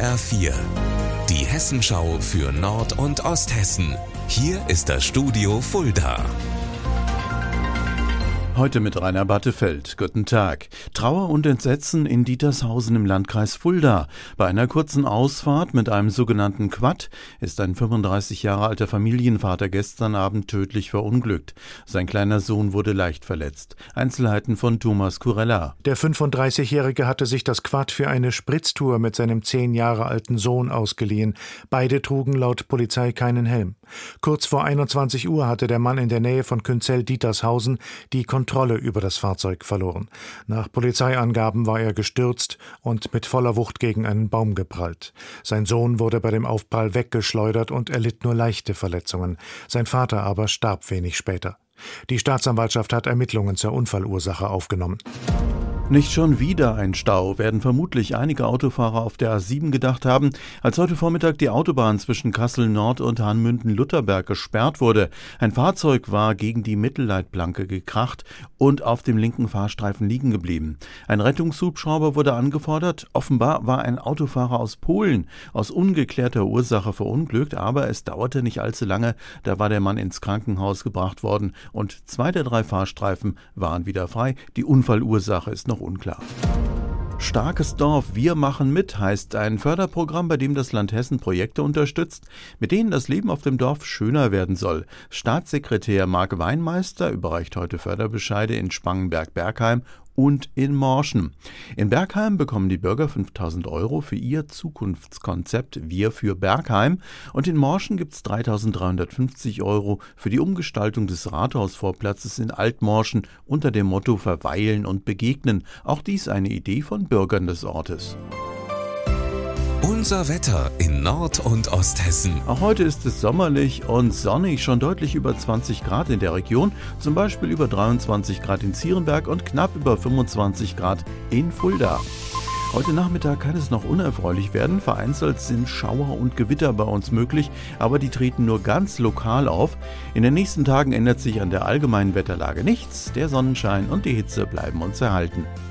HR4, die Hessenschau für Nord- und Osthessen. Hier ist das Studio Fulda. Heute mit Rainer Battefeld. Guten Tag. Trauer und Entsetzen in Dietershausen im Landkreis Fulda. Bei einer kurzen Ausfahrt mit einem sogenannten Quad ist ein 35 Jahre alter Familienvater gestern Abend tödlich verunglückt. Sein kleiner Sohn wurde leicht verletzt. Einzelheiten von Thomas Kurella. Der 35-Jährige hatte sich das Quad für eine Spritztour mit seinem 10 Jahre alten Sohn ausgeliehen. Beide trugen laut Polizei keinen Helm. Kurz vor 21 Uhr hatte der Mann in der Nähe von Künzell-Dietershausen die Kontrolle über das Fahrzeug verloren. Nach Polizeiangaben war er gestürzt und mit voller Wucht gegen einen Baum geprallt. Sein Sohn wurde bei dem Aufprall weggeschleudert und erlitt nur leichte Verletzungen. Sein Vater aber starb wenig später. Die Staatsanwaltschaft hat Ermittlungen zur Unfallursache aufgenommen. Nicht schon wieder ein Stau, werden vermutlich einige Autofahrer auf der A7 gedacht haben, als heute Vormittag die Autobahn zwischen Kassel-Nord und Hahnmünden-Lutterberg gesperrt wurde. Ein Fahrzeug war gegen die Mittelleitplanke gekracht und auf dem linken Fahrstreifen liegen geblieben. Ein Rettungshubschrauber wurde angefordert. Offenbar war ein Autofahrer aus Polen aus ungeklärter Ursache verunglückt, aber es dauerte nicht allzu lange, da war der Mann ins Krankenhaus gebracht worden und 2 der 3 Fahrstreifen waren wieder frei. Die Unfallursache ist noch unklar. Starkes Dorf, wir machen mit heißt ein Förderprogramm, bei dem das Land Hessen Projekte unterstützt, mit denen das Leben auf dem Dorf schöner werden soll. Staatssekretär Marc Weinmeister überreicht heute Förderbescheide in Spangenberg-Bergheim und in Morschen. In Bergheim bekommen die Bürger 5.000 € für ihr Zukunftskonzept Wir für Bergheim und in Morschen gibt es 3.350 € für die Umgestaltung des Rathausvorplatzes in Altmorschen unter dem Motto Verweilen und Begegnen. Auch dies eine Idee von Bürgern des Ortes. Unser Wetter in Nord- und Osthessen. Auch heute ist es sommerlich und sonnig, schon deutlich über 20 Grad in der Region, zum Beispiel über 23 Grad in Zierenberg und knapp über 25 Grad in Fulda. Heute Nachmittag kann es noch unerfreulich werden. Vereinzelt sind Schauer und Gewitter bei uns möglich, aber die treten nur ganz lokal auf. In den nächsten Tagen ändert sich an der allgemeinen Wetterlage nichts. Der Sonnenschein und die Hitze bleiben uns erhalten.